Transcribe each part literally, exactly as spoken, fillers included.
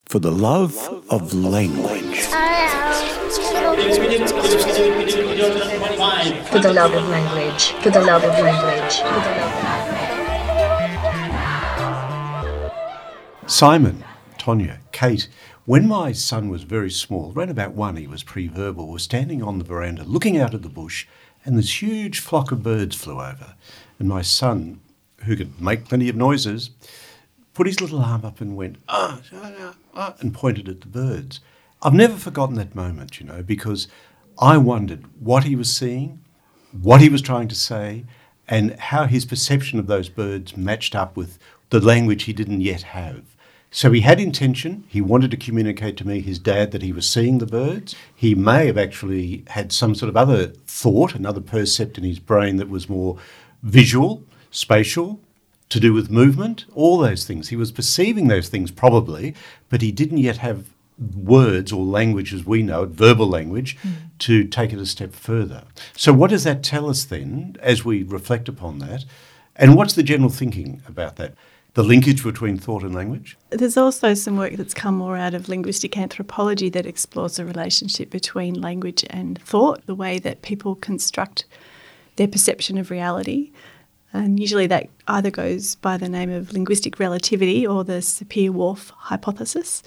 For the love of language. For the love of language. For the love of language. For the love of Simon, Tonya, Kate, when my son was very small, around about one, he was pre-verbal, was standing on the veranda looking out at the bush, and this huge flock of birds flew over. And my son, who could make plenty of noises, put his little arm up and went, ah, ah, ah, and pointed at the birds. I've never forgotten that moment, you know, because I wondered what he was seeing, what he was trying to say, and how his perception of those birds matched up with the language he didn't yet have. So he had intention. He wanted to communicate to me, his dad, that he was seeing the birds. He may have actually had some sort of other thought, another percept in his brain that was more visual, spatial, to do with movement, all those things. He was perceiving those things probably, but he didn't yet have words or language as we know it, verbal language, mm. to take it a step further. So what does that tell us then as we reflect upon that? And what's the general thinking about that? The linkage between thought and language? There's also some work that's come more out of linguistic anthropology that explores the relationship between language and thought, the way that people construct their perception of reality. And usually that either goes by the name of linguistic relativity or the Sapir-Whorf hypothesis.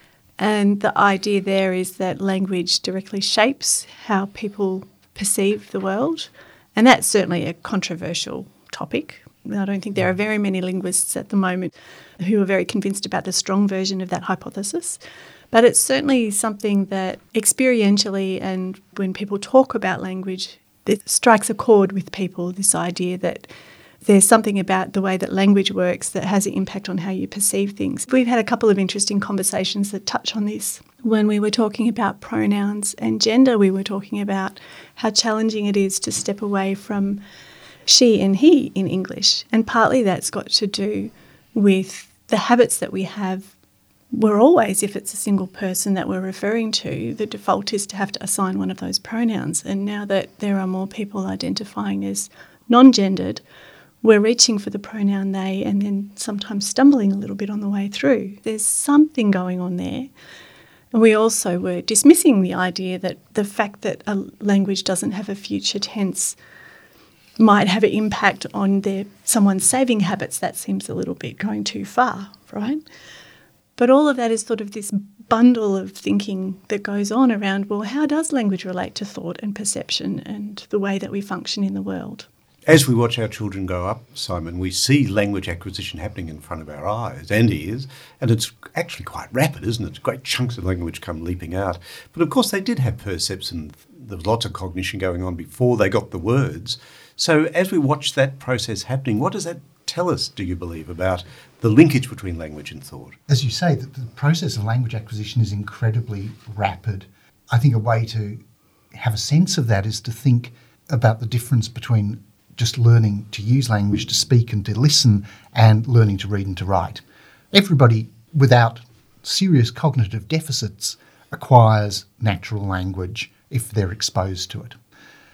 And the idea there is that language directly shapes how people perceive the world. And that's certainly a controversial topic. I don't think there are very many linguists at the moment who are very convinced about the strong version of that hypothesis. But it's certainly something that experientially and when people talk about language, it strikes a chord with people, this idea that there's something about the way that language works that has an impact on how you perceive things. We've had a couple of interesting conversations that touch on this. When we were talking about pronouns and gender, we were talking about how challenging it is to step away from she and he in English. And partly that's got to do with the habits that we have. We're always, if it's a single person that we're referring to, the default is to have to assign one of those pronouns. And now that there are more people identifying as non-gendered, we're reaching for the pronoun they and then sometimes stumbling a little bit on the way through. There's something going on there. And we also were dismissing the idea that the fact that a language doesn't have a future tense might have an impact on their someone's saving habits. That seems a little bit going too far, right? But all of that is sort of this bundle of thinking that goes on around, well, how does language relate to thought and perception and the way that we function in the world? As we watch our children grow up, Simon, we see language acquisition happening in front of our eyes and ears, and it's actually quite rapid, isn't it? Great chunks of language come leaping out. But of course they did have percepts and there was lots of cognition going on before they got the words. So as we watch that process happening, what does that tell us, do you believe, about the linkage between language and thought? As you say, the, the process of language acquisition is incredibly rapid. I think a way to have a sense of that is to think about the difference between just learning to use language, to speak and to listen, and learning to read and to write. Everybody without serious cognitive deficits acquires natural language if they're exposed to it.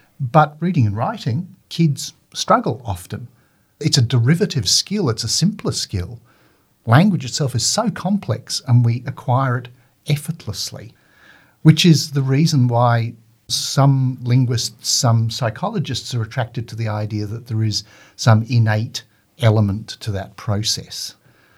But reading and writing, kids struggle often. It's a derivative skill, it's a simpler skill. Language itself is so complex and we acquire it effortlessly, which is the reason why some linguists, some psychologists are attracted to the idea that there is some innate element to that process.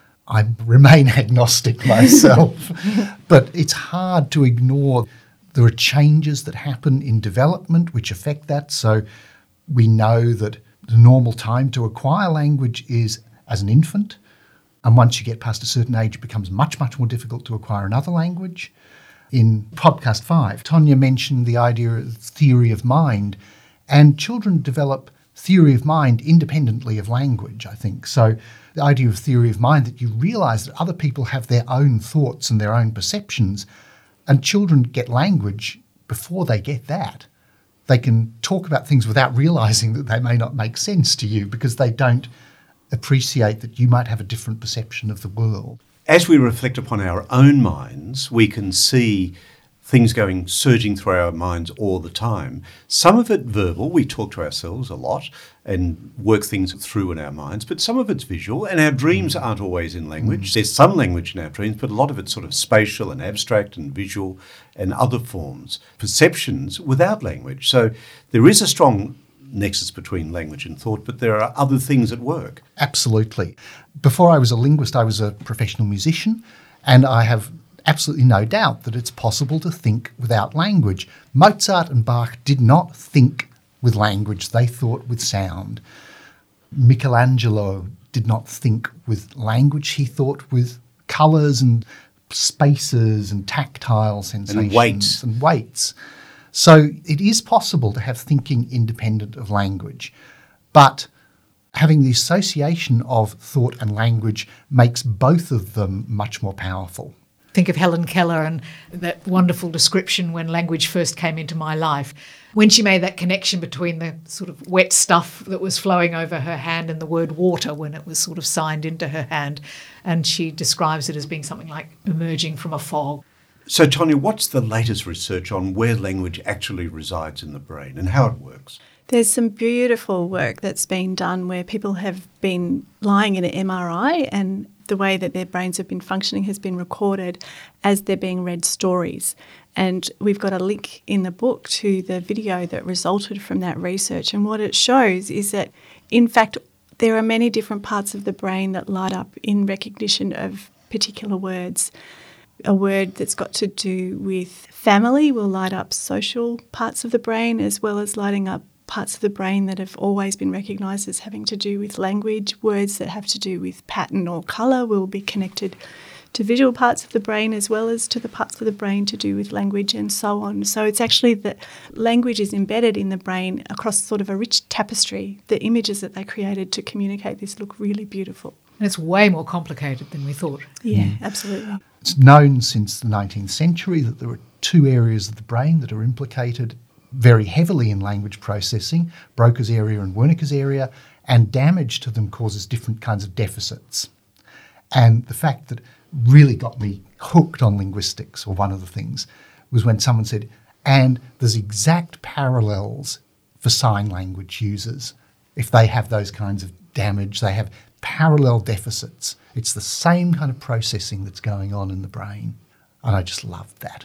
I remain agnostic myself, but it's hard to ignore. There are changes that happen in development which affect that. So we know that the normal time to acquire language is as an infant, and once you get past a certain age, it becomes much, much more difficult to acquire another language. In podcast five, Tonya mentioned the idea of theory of mind, and children develop theory of mind independently of language, I think. So the idea of theory of mind, that you realise that other people have their own thoughts and their own perceptions, and children get language before they get that. They can talk about things without realising that they may not make sense to you because they don't appreciate that you might have a different perception of the world. As we reflect upon our own minds, we can see things going surging through our minds all the time. Some of it verbal, we talk to ourselves a lot and work things through in our minds, but some of it's visual, and our dreams aren't always in language. There's some language in our dreams, but a lot of it's sort of spatial and abstract and visual and other forms, perceptions without language. So there is a strong nexus between language and thought, but there are other things at work. Absolutely. Before I was a linguist, I was a professional musician, and I have absolutely no doubt that it's possible to think without language. Mozart and Bach did not think with language, they thought with sound. Michelangelo did not think with language, he thought with colours and spaces and tactile sensations. And weights. And weights. So it is possible to have thinking independent of language, but having the association of thought and language makes both of them much more powerful. Think of Helen Keller and that wonderful description when language first came into my life. When she made that connection between the sort of wet stuff that was flowing over her hand and the word water when it was sort of signed into her hand, and she describes it as being something like emerging from a fog. So, Tonya, what's the latest research on where language actually resides in the brain and how it works? There's some beautiful work that's been done where people have been lying in an M R I and the way that their brains have been functioning has been recorded as they're being read stories. And we've got a link in the book to the video that resulted from that research. And what it shows is that, in fact, there are many different parts of the brain that light up in recognition of particular words. A word that's got to do with family will light up social parts of the brain, as well as lighting up parts of the brain that have always been recognised as having to do with language. Words that have to do with pattern or colour will be connected to visual parts of the brain, as well as to the parts of the brain to do with language, and so on. So it's actually that language is embedded in the brain across sort of a rich tapestry. The images that they created to communicate this look really beautiful. And it's way more complicated than we thought. Yeah, mm. absolutely. It's known since the nineteenth century that there are two areas of the brain that are implicated very heavily in language processing, Broca's area and Wernicke's area, and damage to them causes different kinds of deficits. And the fact that really got me hooked on linguistics, or one of the things, was when someone said, and there's exact parallels for sign language users. If they have those kinds of damage, they have parallel deficits. It's the same kind of processing that's going on in the brain. And I just loved that.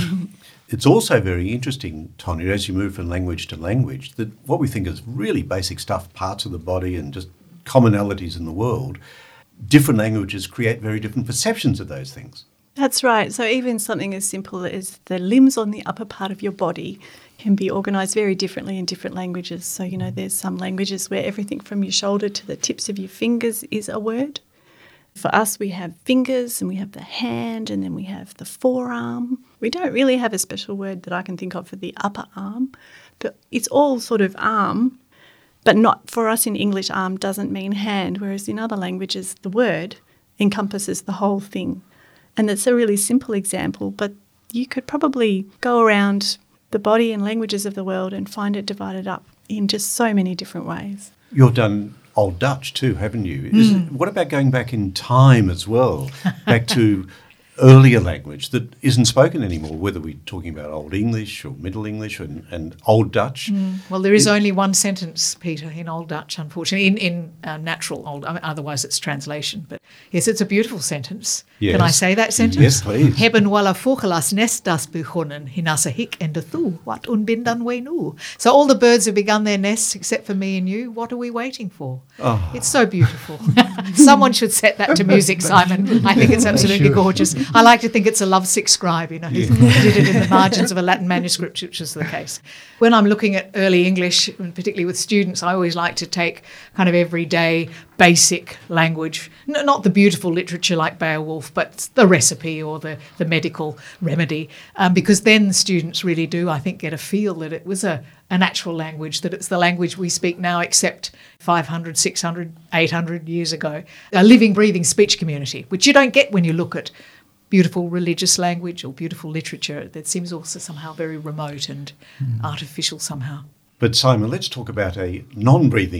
It's also very interesting, Tonya, as you move from language to language, that what we think is really basic stuff, parts of the body and just commonalities in the world, different languages create very different perceptions of those things. That's right. So even something as simple as the limbs on the upper part of your body can be organised very differently in different languages. So, you know, there's some languages where everything from your shoulder to the tips of your fingers is a word. For us, we have fingers and we have the hand and then we have the forearm. We don't really have a special word that I can think of for the upper arm, but it's all sort of arm, but not for us in English, arm doesn't mean hand, whereas in other languages, the word encompasses the whole thing. And it's a really simple example, but you could probably go around the body and languages of the world and find it divided up in just so many different ways. You've done Old Dutch too, haven't you? Is Mm. it, what about going back in time as well, back to earlier language that isn't spoken anymore, whether we're talking about Old English or Middle English and, and Old Dutch? Mm. Well, there is it, only one sentence, Peter, in Old Dutch, unfortunately, in, in uh, natural Old, I mean, otherwise it's translation. But yes, it's a beautiful sentence. Yes. Can I say that sentence? Yes, please. Hebben walla vogelas nestas begonnen, hinasa hik en de thu, wat unbindan we nu. So all the birds have begun their nests except for me and you. What are we waiting for? Oh. It's so beautiful. Someone should set that to music, Simon. I think it's absolutely gorgeous. I like to think it's a lovesick scribe, you know, who yeah. did it in the margins of a Latin manuscript, which is the case. When I'm looking at early English, and particularly with students, I always like to take kind of everyday basic language, N- not the beautiful literature like Beowulf, but the recipe or the, the medical remedy, um, because then students really do, I think, get a feel that it was a, a natural language, that it's the language we speak now except five hundred, six hundred, eight hundred years ago. A living, breathing speech community, which you don't get when you look at beautiful religious language or beautiful literature that seems also somehow very remote and mm. artificial somehow. But Simon, let's talk about a non-breathing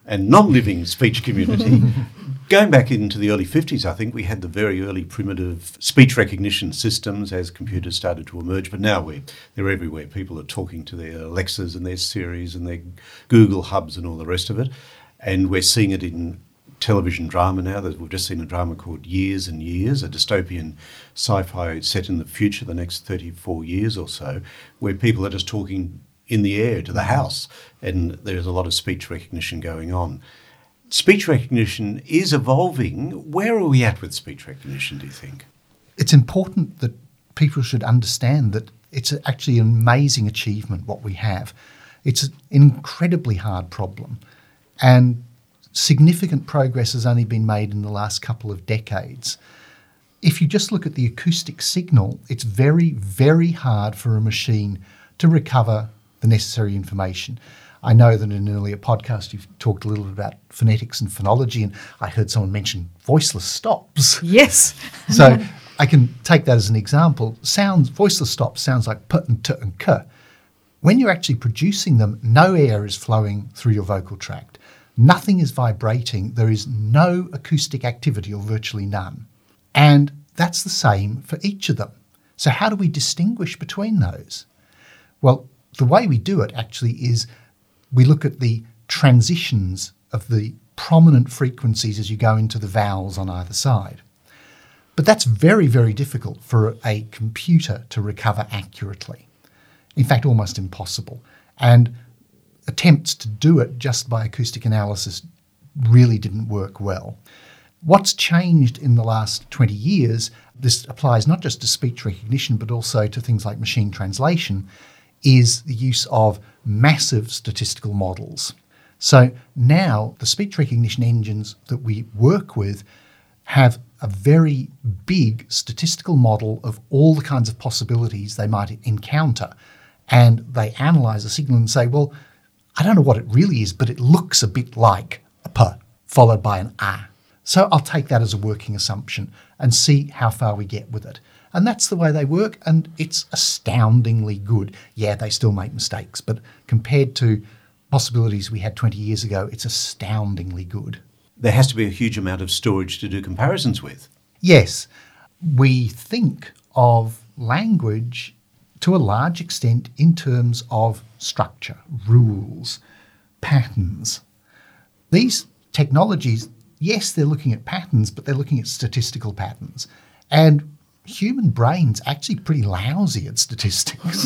and non-living speech community. Going back into the early fifties, I think we had the very early primitive speech recognition systems as computers started to emerge, but now we're, they're everywhere. People are talking to their Alexas and their Siris and their Google Hubs and all the rest of it. And we're seeing it in television drama now. We've just seen a drama called Years and Years, a dystopian sci-fi set in the future, the next thirty-four years or so, where people are just talking in the air to the house, and there's a lot of speech recognition going on. Speech recognition is evolving. Where are we at with speech recognition, do you think? It's important that people should understand that it's actually an amazing achievement, what we have. It's an incredibly hard problem, and significant progress has only been made in the last couple of decades. If you just look at the acoustic signal, it's very, very hard for a machine to recover the necessary information. I know that in an earlier podcast you've talked a little bit about phonetics and phonology, and I heard someone mention voiceless stops. Yes. So I can take that as an example. Sounds, voiceless stops sounds like p and t and k. When you're actually producing them, no air is flowing through your vocal tract. Nothing is vibrating. There is no acoustic activity, or virtually none. And that's the same for each of them. So how do we distinguish between those? Well, the way we do it actually is we look at the transitions of the prominent frequencies as you go into the vowels on either side. But that's very, very difficult for a computer to recover accurately. In fact, almost impossible. And attempts to do it just by acoustic analysis really didn't work well. What's changed in the last twenty years, this applies not just to speech recognition but also to things like machine translation, is the use of massive statistical models. So now the speech recognition engines that we work with have a very big statistical model of all the kinds of possibilities they might encounter, and they analyse the signal and say, well, I don't know what it really is, but it looks a bit like a p followed by an a. So I'll take that as a working assumption and see how far we get with it. And that's the way they work, and it's astoundingly good. Yeah, they still make mistakes, but compared to possibilities we had twenty years ago, it's astoundingly good. There has to be a huge amount of storage to do comparisons with. Yes. We think of language to a large extent in terms of structure, rules, patterns. These technologies, yes, they're looking at patterns, but they're looking at statistical patterns. And human brains actually pretty lousy at statistics.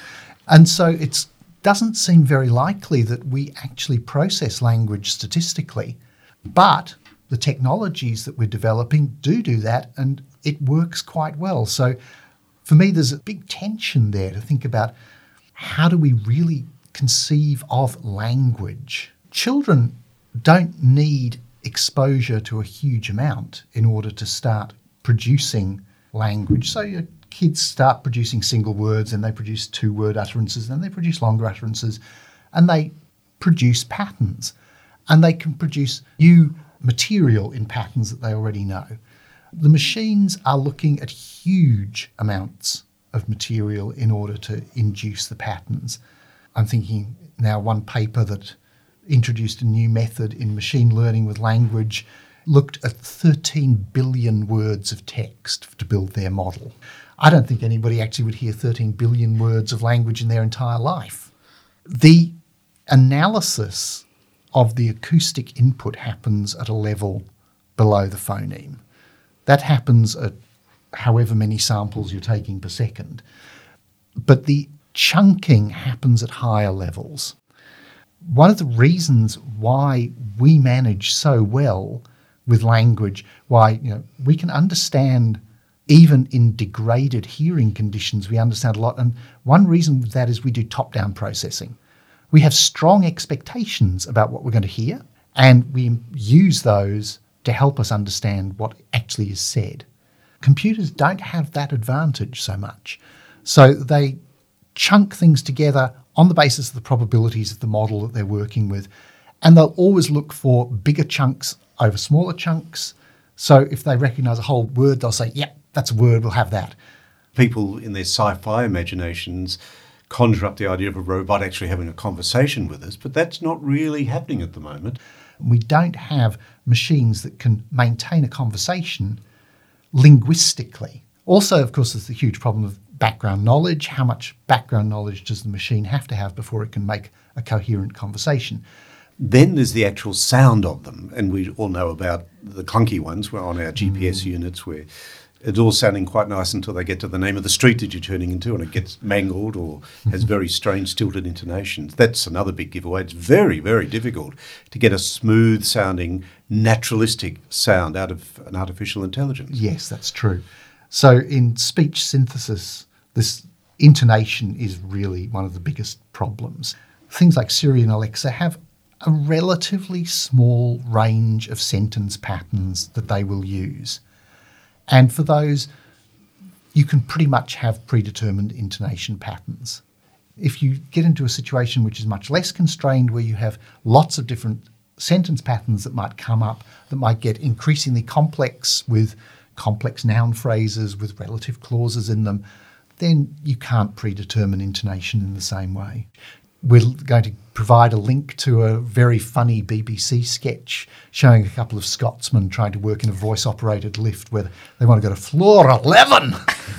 And so it doesn't seem very likely that we actually process language statistically. But the technologies that we're developing do do that, and it works quite well. So for me, there's a big tension there to think about how do we really conceive of language. Children don't need exposure to a huge amount in order to start producing language. So your kids start producing single words, and they produce two-word utterances, and then they produce longer utterances, and they produce patterns. And they can produce new material in patterns that they already know. The machines are looking at huge amounts of material in order to induce the patterns. I'm thinking now one paper that introduced a new method in machine learning with language looked at thirteen billion words of text to build their model. I don't think anybody actually would hear thirteen billion words of language in their entire life. The analysis of the acoustic input happens at a level below the phoneme. That happens at however many samples you're taking per second. But the chunking happens at higher levels. One of the reasons why we manage so well with language, why you know we can understand even in degraded hearing conditions, we understand a lot. And one reason for that is we do top-down processing. We have strong expectations about what we're going to hear, and we use those to help us understand what actually is said. Computers don't have that advantage so much. So they chunk things together on the basis of the probabilities of the model that they're working with, and they'll always look for bigger chunks over smaller chunks. So if they recognise a whole word, they'll say, yep, that's a word, we'll have that. People in their sci-fi imaginations conjure up the idea of a robot actually having a conversation with us, but that's not really happening at the moment. We don't have machines that can maintain a conversation linguistically. Also, of course, there's the huge problem of background knowledge. How much background knowledge does the machine have to have before it can make a coherent conversation? Then there's the actual sound of them, and we all know about the clunky ones where on our G P S mm. units where it's all sounding quite nice until they get to the name of the street that you're turning into and it gets mangled or has very strange stilted intonations. That's another big giveaway. It's very, very difficult to get a smooth sounding, naturalistic sound out of an artificial intelligence. Yes, that's true. So in speech synthesis, this intonation is really one of the biggest problems. Things like Siri and Alexa have a relatively small range of sentence patterns that they will use. And for those, you can pretty much have predetermined intonation patterns. If you get into a situation which is much less constrained, where you have lots of different sentence patterns that might come up, that might get increasingly complex with complex noun phrases with relative clauses in them, then you can't predetermine intonation in the same way. We're going to provide a link to a very funny B B C sketch showing a couple of Scotsmen trying to work in a voice-operated lift where they want to go to floor eleven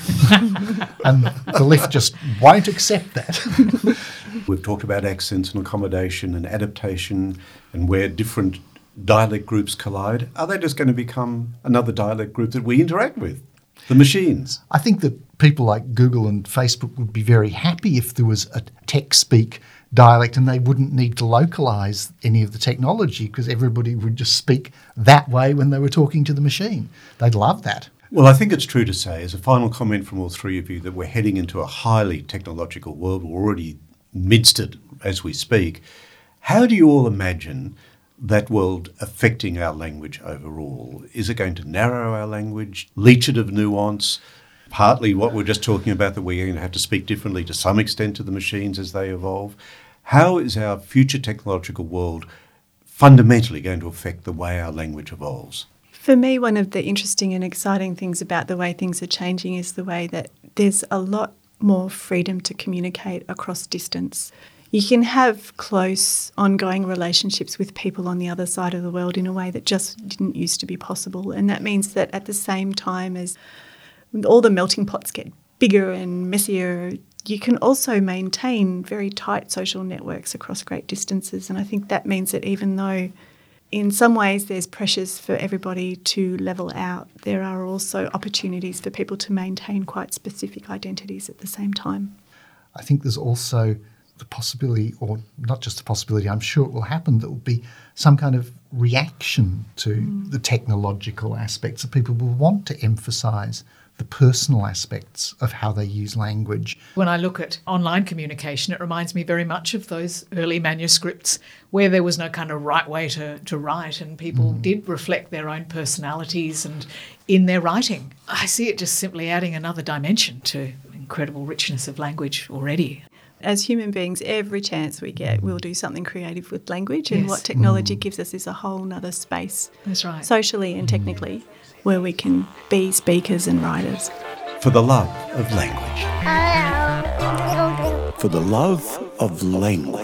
and the lift just won't accept that. We've talked about accents and accommodation and adaptation and where different dialect groups collide. Are they just going to become another dialect group that we interact with? The machines. I think that people like Google and Facebook would be very happy if there was a tech-speak dialect and they wouldn't need to localise any of the technology because everybody would just speak that way when they were talking to the machine. They'd love that. Well, I think it's true to say, as a final comment from all three of you, that we're heading into a highly technological world. We're already midst it as we speak. How do you all imagine that world affecting our language overall? Is it going to narrow our language, leach it of nuance? Partly what we're just talking about, that we're going to have to speak differently to some extent to the machines as they evolve. How is our future technological world fundamentally going to affect the way our language evolves? For me, one of the interesting and exciting things about the way things are changing is the way that there's a lot more freedom to communicate across distance. You can have close, ongoing relationships with people on the other side of the world in a way that just didn't used to be possible. And that means that at the same time as all the melting pots get bigger and messier, you can also maintain very tight social networks across great distances. And I think that means that even though in some ways there's pressures for everybody to level out, there are also opportunities for people to maintain quite specific identities at the same time. I think there's also the possibility, or not just the possibility, I'm sure it will happen, there will be some kind of reaction to mm. the technological aspects. That people will want to emphasise the personal aspects of how they use language. When I look at online communication, it reminds me very much of those early manuscripts where there was no kind of right way to, to write, and people mm. did reflect their own personalities and in their writing. I see it just simply adding another dimension to incredible richness of language already. As human beings, every chance we get, we'll do something creative with language, and yes. what technology mm. gives us is a whole nother space, that's right, socially and technically, where we can be speakers and writers. For the love of language. For the love of language.